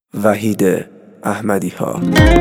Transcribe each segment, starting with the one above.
وحید احمدی ها.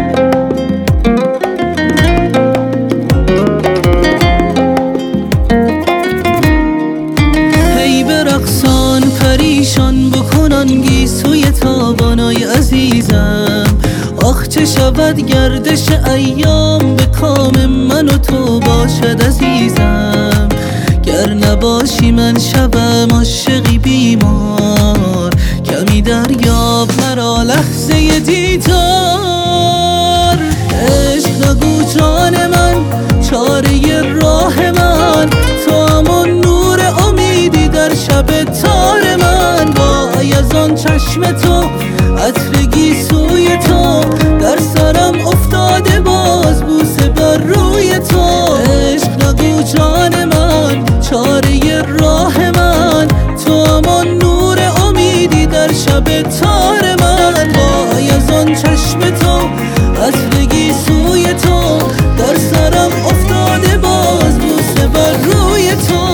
هی برقصان پریشان بکنان گیسوی تابانای عزیزم. آخ چه شود گردش ایام به کام من و تو باشد عزیزم. گر نباشی من شبم عاشقی بیمار، کمی دریاب مرا لحظه دیدار. عشق نگو جان من چاره راه من، تو همان نور امیدی در شب تار من. وای از آن چشم تو عطر گیسوی تو، در سرم افتاده باز بوسه بر روی تو. عشق نگو جان من چاره راه من، تو همان نور امیدی در شب تار من. وای از آن چشم تو عطر گیسوی تو، در سرم افتاده باز بوسه بر روی تو.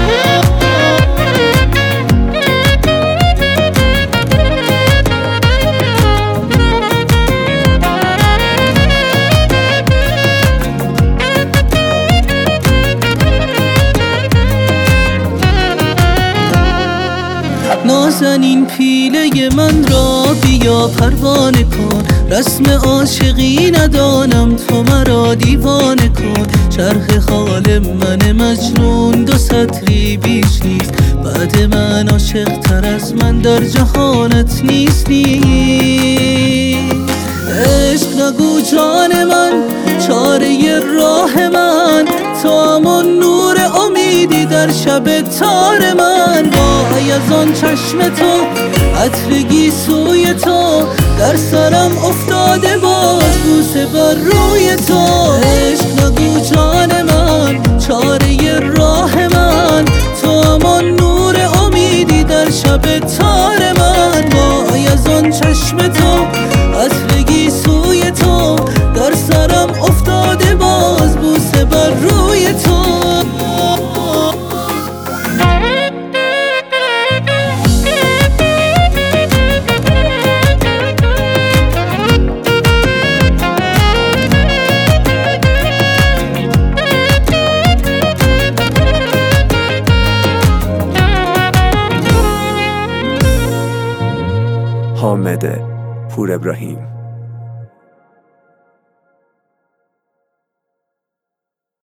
نازنین پیله من را بیا پروانه کن، رسم عاشقی ندانم تو مرا دیوانه کن. چرخ خال من مجنون دو سطری بیش نیست، بعد من عاشق تر از من در جهانت نیست. عشق نگو جان من چاره راه من، تو همان نور امیدی در شب تار من. وای از آن چشم تو عطر گیسوی تو، در سرم افتاده باز بوسه بر روی تو. عشق نگو جان من چاره راه من، تو همان نور امیدی در شب تار من. وای از آن چشم تو عطر گیسوی تو، در سرم افتاده باز بوسه بر روی تو. حامد پور ابراهیم.